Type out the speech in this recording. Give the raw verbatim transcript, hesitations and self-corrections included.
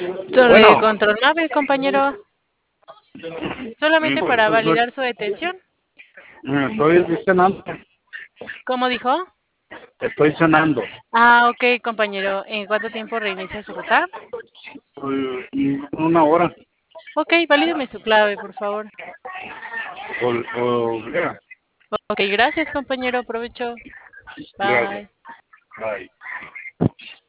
Sobre Bueno, control nave, compañero. mm, Solamente para pues, validar su detención. mm, estoy cenando, ¿Cómo dijo? estoy cenando. Ah, ok, compañero. ¿En cuánto tiempo reinicia su ruta? Pues, mm, una hora. Ok, valídeme su clave, por favor. O, o, mira, Ok, gracias, compañero. Aprovecho. gracias. Bye. Bye.